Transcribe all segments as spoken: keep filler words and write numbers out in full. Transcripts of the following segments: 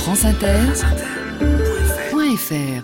franceinter.fr.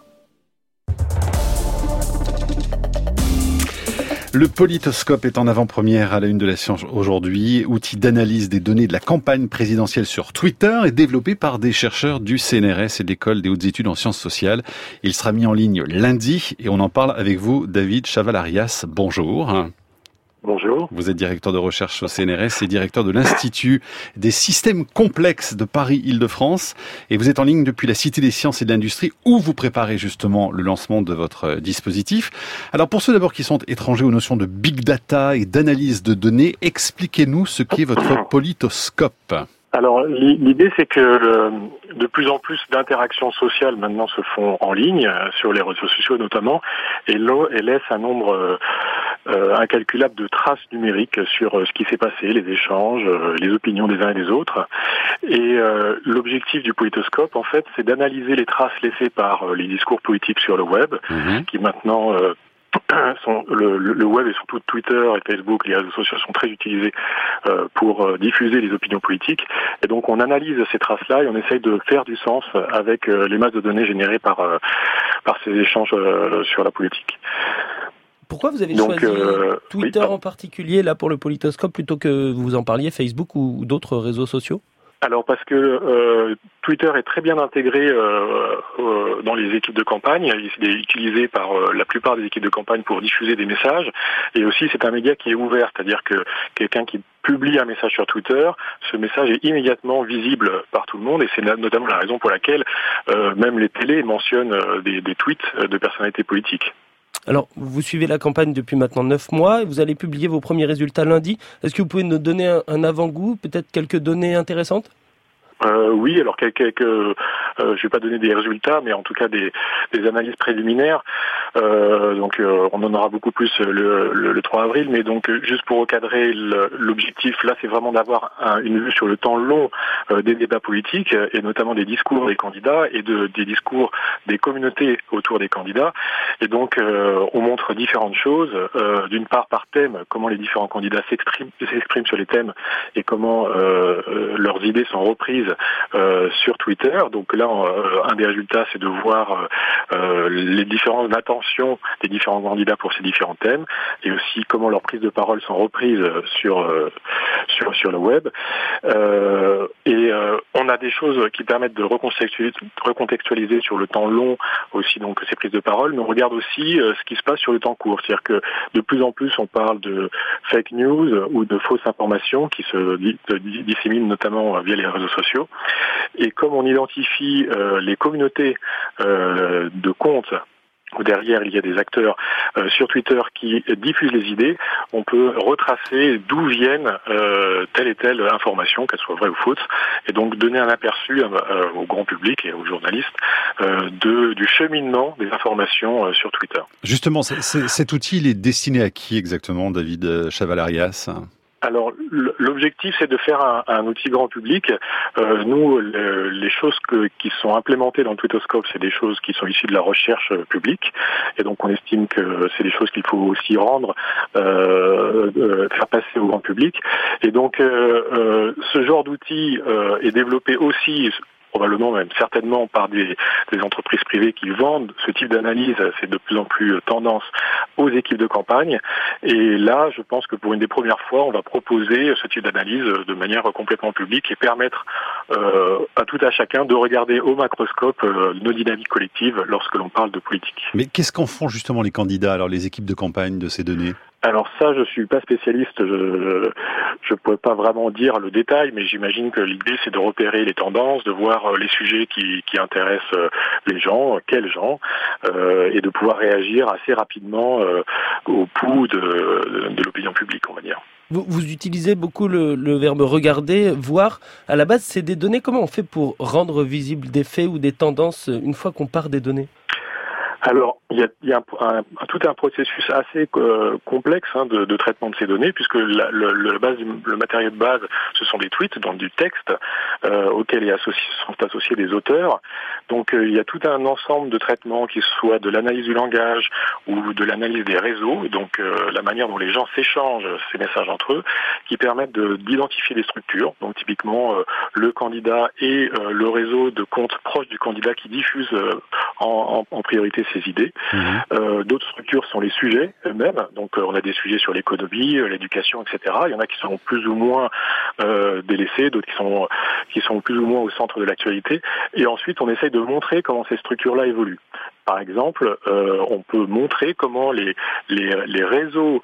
Le politoscope est en avant-première à la une de la science aujourd'hui, outil d'analyse des données de la campagne présidentielle sur Twitter et développé par des chercheurs du C N R S et de l'École des hautes études en sciences sociales. Il sera mis en ligne lundi et on en parle avec vous, David Chaval-Arias. Bonjour. Bonjour. Vous êtes directeur de recherche au C N R S et directeur de l'Institut des systèmes complexes de Paris-Île-de-France. Et vous êtes en ligne depuis la Cité des sciences et de l'industrie où vous préparez justement le lancement de votre dispositif. Alors pour ceux d'abord qui sont étrangers aux notions de big data et d'analyse de données, expliquez-nous ce qu'est votre politoscope. Alors l'idée c'est que euh, de plus en plus d'interactions sociales maintenant se font en ligne, sur les réseaux sociaux notamment, et, et laissent un nombre euh, euh, incalculable de traces numériques sur euh, ce qui s'est passé, les échanges, euh, les opinions des uns et des autres. Et euh, l'objectif du politoscope en fait c'est d'analyser les traces laissées par euh, les discours politiques sur le web, mmh. qui maintenant... Euh, Sont, le, le web et surtout Twitter et Facebook, les réseaux sociaux sont très utilisés euh, pour euh, diffuser les opinions politiques. Et donc on analyse ces traces-là et on essaye de faire du sens avec euh, les masses de données générées par, euh, par ces échanges euh, sur la politique. Pourquoi vous avez donc, choisi euh, Twitter oui, en particulier là pour le politoscope plutôt que vous en parliez Facebook ou d'autres réseaux sociaux ? Alors parce que euh, Twitter est très bien intégré euh, euh, dans les équipes de campagne, il est utilisé par euh, la plupart des équipes de campagne pour diffuser des messages, et aussi c'est un média qui est ouvert, c'est-à-dire que quelqu'un qui publie un message sur Twitter, ce message est immédiatement visible par tout le monde, et c'est notamment la raison pour laquelle euh, même les télés mentionnent euh, des, des tweets de personnalités politiques. Alors, vous suivez la campagne depuis maintenant neuf mois et vous allez publier vos premiers résultats lundi. Est-ce que vous pouvez nous donner un, un avant-goût, peut-être quelques données intéressantes ? Euh, oui, alors quelques, quelques euh, je vais pas donner des résultats, mais en tout cas des, des analyses préliminaires. Euh, donc euh, on en aura beaucoup plus le, le, le trois avril, mais donc juste pour recadrer le, l'objectif là, c'est vraiment d'avoir un, une vue sur le temps long euh, des débats politiques et notamment des discours des candidats et de, des discours des communautés autour des candidats. Et donc euh, on montre différentes choses. Euh, d'une part par thème, comment les différents candidats s'expriment, s'expriment sur les thèmes et comment euh, euh, leurs idées sont reprises Euh, sur Twitter. Donc là, euh, un des résultats, c'est de voir euh, les différences d'attention des différents candidats pour ces différents thèmes, et aussi comment leurs prises de parole sont reprises sur euh, sur sur le web. Euh, et euh, on a des choses qui permettent de recontextualiser, recontextualiser sur le temps long aussi donc ces prises de parole, mais on regarde aussi euh, ce qui se passe sur le temps court. C'est-à-dire que de plus en plus, on parle de fake news ou de fausses informations qui se di- di- disséminent notamment via les réseaux sociaux. Et comme on identifie euh, les communautés euh, de comptes où derrière il y a des acteurs euh, sur Twitter qui diffusent les idées, on peut retracer d'où viennent euh, telle et telle information, qu'elle soit vraie ou fausse, et donc donner un aperçu euh, au grand public et aux journalistes euh, de, du cheminement des informations euh, sur Twitter. Justement, c'est, c'est, cet outil il est destiné à qui exactement, David Chaval-Arias ? Alors, l'objectif, c'est de faire un, un outil grand public. Euh, nous, le, les choses que, qui sont implémentées dans le Politoscope, c'est des choses qui sont issues de la recherche publique. Et donc, on estime que c'est des choses qu'il faut aussi rendre, euh, euh, faire passer au grand public. Et donc, euh, euh, ce genre d'outil euh, est développé aussi probablement même certainement par des, des entreprises privées qui vendent ce type d'analyse. C'est de plus en plus tendance aux équipes de campagne. Et là, je pense que pour une des premières fois, on va proposer ce type d'analyse de manière complètement publique et permettre euh, à tout à chacun de regarder au macroscope euh, nos dynamiques collectives lorsque l'on parle de politique. Mais qu'est-ce qu'en font justement les candidats, alors les équipes de campagne, de ces données ? Alors ça, je suis pas spécialiste, je je pourrais pas vraiment dire le détail, mais j'imagine que l'idée c'est de repérer les tendances, de voir les sujets qui, qui intéressent les gens, quels gens, euh, et de pouvoir réagir assez rapidement euh, au pouls de, de, de l'opinion publique, on va dire. Vous, vous utilisez beaucoup le, le verbe regarder, voir. À la base, c'est des données. Comment on fait pour rendre visibles des faits ou des tendances une fois qu'on part des données ? Alors, il y a, il y a un, un, tout un processus assez euh, complexe hein, de, de traitement de ces données, puisque la, le, le, base, le matériel de base, ce sont des tweets, donc du texte, euh, auxquels est associé, sont associés des auteurs. Donc euh, il y a tout un ensemble de traitements, qui soit de l'analyse du langage ou de l'analyse des réseaux, donc euh, la manière dont les gens s'échangent ces messages entre eux, qui permettent de, d'identifier des structures. Donc typiquement euh, le candidat et euh, le réseau de comptes proches du candidat qui diffusent euh, en, en, en priorité ses idées. Mmh. Euh, d'autres structures sont les sujets eux-mêmes. Donc euh, on a des sujets sur l'économie, euh, l'éducation, et cetera. Il y en a qui sont plus ou moins euh, délaissés, d'autres qui sont qui sont plus ou moins au centre de l'actualité. Et ensuite, on essaye de montrer comment ces structures-là évoluent. Par exemple, euh, on peut montrer comment les les, les réseaux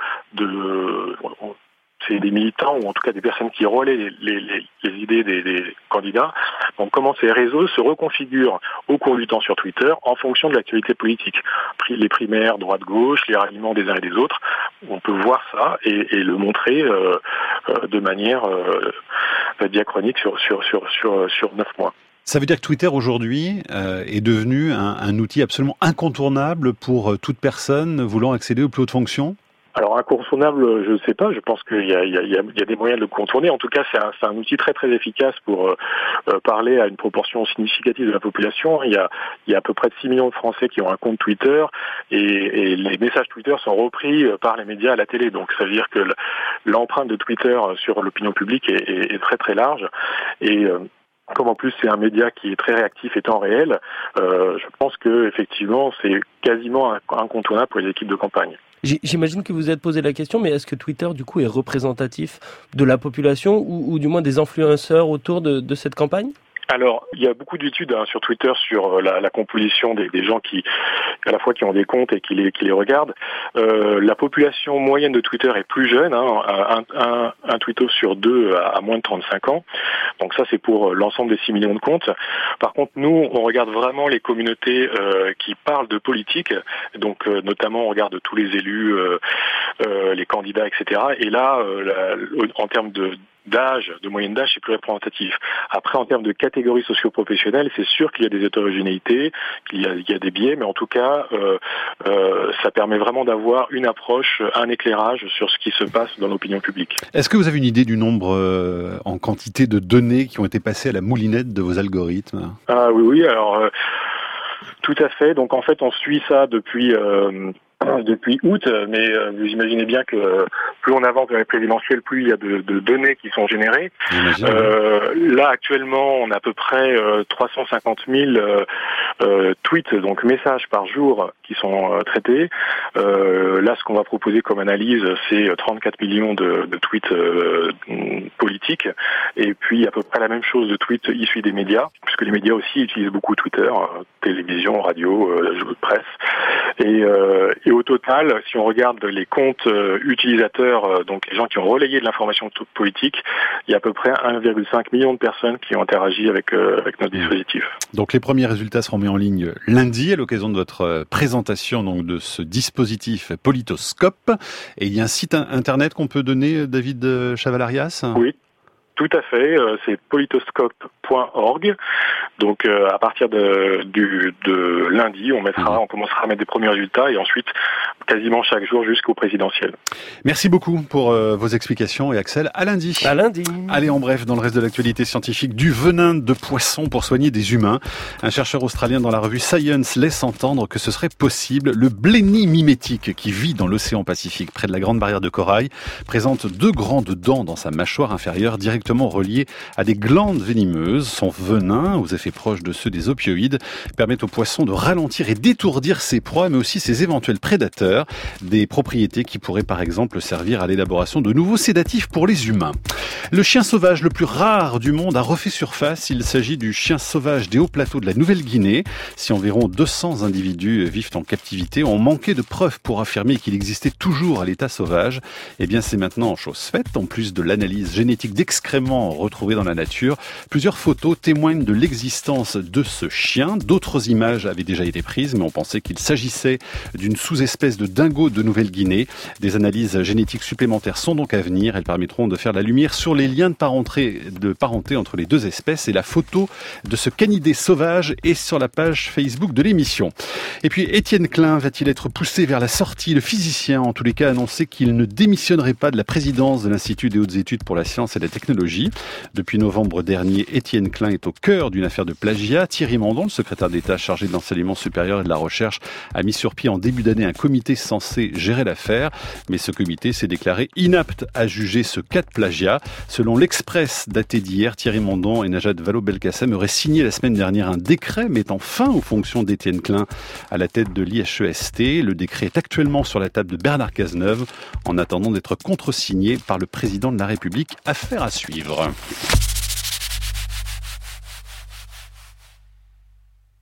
de c'est des militants ou en tout cas des personnes qui relaient les, les, les, les idées des, des candidats. Donc comment ces réseaux se reconfigurent au cours du temps sur Twitter en fonction de l'actualité politique. Les primaires droite-gauche, les ralliements des uns et des autres. On peut voir ça et, et le montrer euh, euh, de manière euh, diachronique sur sur sur sur sur neuf mois. Ça veut dire que Twitter aujourd'hui euh, est devenu un, un outil absolument incontournable pour toute personne voulant accéder aux plus hautes fonctions ? Alors incontournable, je ne sais pas. Je pense qu'il y a, il y a, il y a des moyens de le contourner. En tout cas, c'est un, c'est un outil très très efficace pour euh, parler à une proportion significative de la population. Il y a, il y a à peu près six millions de Français qui ont un compte Twitter et, et les messages Twitter sont repris par les médias à la télé. Donc ça veut dire que l'empreinte de Twitter sur l'opinion publique est, est, est très très large et euh, comme en plus c'est un média qui est très réactif et temps réel, euh, je pense que effectivement c'est quasiment incontournable pour les équipes de campagne. J'imagine que vous vous êtes posé la question, mais est-ce que Twitter du coup est représentatif de la population ou, ou du moins des influenceurs autour de, de cette campagne ? Alors, il y a beaucoup d'études hein, sur Twitter sur la, la composition des, des gens qui, à la fois qui ont des comptes et qui les, qui les regardent. Euh, la population moyenne de Twitter est plus jeune, hein, un, un, un tweetos sur deux à, à moins de trente-cinq ans. Donc ça, c'est pour l'ensemble des six millions de comptes. Par contre, nous, on regarde vraiment les communautés euh, qui parlent de politique. Donc, euh, notamment, on regarde tous les élus, euh, euh, les candidats, et cetera. Et là, euh, la, en termes de d'âge, de moyenne d'âge, c'est plus représentatif. Après, en termes de catégories socio-professionnelles, c'est sûr qu'il y a des hétérogénéités, qu'il y a, il y a des biais, mais en tout cas, euh, euh, ça permet vraiment d'avoir une approche, un éclairage sur ce qui se passe dans l'opinion publique. Est-ce que vous avez une idée du nombre euh, en quantité de données qui ont été passées à la moulinette de vos algorithmes ? Ah oui, oui, alors euh, tout à fait. Donc en fait, on suit ça depuis... Euh, depuis août, mais euh, vous imaginez bien que euh, plus on avance vers les présidentielles, plus il y a de, de données qui sont générées. Euh, là, actuellement, on a à peu près euh, trois cent cinquante mille euh, euh, tweets, donc messages par jour, qui sont euh, traités. Euh, là, ce qu'on va proposer comme analyse, c'est trente-quatre millions de, de tweets euh, politiques, et puis à peu près la même chose de tweets issus des médias, puisque les médias aussi utilisent beaucoup Twitter, euh, télévision, radio, euh, presse, et, euh, et au total, si on regarde les comptes euh, utilisateurs, euh, donc les gens qui ont relayé de l'information politique, il y a à peu près un virgule cinq million de personnes qui ont interagi avec, euh, avec notre dispositif. Donc les premiers résultats seront mis en ligne lundi à l'occasion de votre présentation donc, de ce dispositif Politoscope. Et il y a un site internet qu'on peut donner, David Chavalarias ? Oui. Tout à fait, c'est politoscope point org. Donc euh, à partir de, du, de lundi, on mettra, on commencera à mettre des premiers résultats et ensuite quasiment chaque jour jusqu'au présidentiel. Merci beaucoup pour euh, vos explications et Axel, à lundi. À lundi. Allez, en bref, dans le reste de l'actualité scientifique, du venin de poisson pour soigner des humains. Un chercheur australien dans la revue Science laisse entendre que ce serait possible. Le blenny mimétique qui vit dans l'océan Pacifique près de la Grande Barrière de Corail présente deux grandes dents dans sa mâchoire inférieure directement reliées à des glandes venimeuses. Son venin, aux effets proches de ceux des opioïdes, permet au poisson de ralentir et d'étourdir ses proies, mais aussi ses éventuels prédateurs. Des propriétés qui pourraient par exemple servir à l'élaboration de nouveaux sédatifs pour les humains. Le chien sauvage le plus rare du monde a refait surface. Il s'agit du chien sauvage des hauts plateaux de la Nouvelle-Guinée. Si environ deux cents individus vivent en captivité, on manquait de preuves pour affirmer qu'il existait toujours à l'état sauvage. Eh bien, c'est maintenant chose faite. En plus de l'analyse génétique d'excréments retrouvés dans la nature, plusieurs photos témoignent de l'existence de ce chien. D'autres images avaient déjà été prises, mais on pensait qu'il s'agissait d'une sous-espèce de dingo de Nouvelle-Guinée. Des analyses génétiques supplémentaires sont donc à venir. Elles permettront de faire la lumière sur les liens de parenté, de parenté entre les deux espèces. Et la photo de ce canidé sauvage est sur la page Facebook de l'émission. Et puis, Étienne Klein va-t-il être poussé vers la sortie ? Le physicien, en tous les cas, a annoncé qu'il ne démissionnerait pas de la présidence de l'Institut des hautes études pour la science et la technologie. Depuis novembre dernier, Étienne Étienne Klein est au cœur d'une affaire de plagiat. Thierry Mandon, le secrétaire d'État chargé de l'enseignement supérieur et de la recherche, a mis sur pied en début d'année un comité censé gérer l'affaire. Mais ce comité s'est déclaré inapte à juger ce cas de plagiat. Selon l'Express daté d'hier, Thierry Mandon et Najat Vallaud-Belkacem auraient signé la semaine dernière un décret mettant fin aux fonctions d'Étienne Klein à la tête de l'I H E S T. Le décret est actuellement sur la table de Bernard Cazeneuve en attendant d'être contresigné par le président de la République. Affaire à suivre.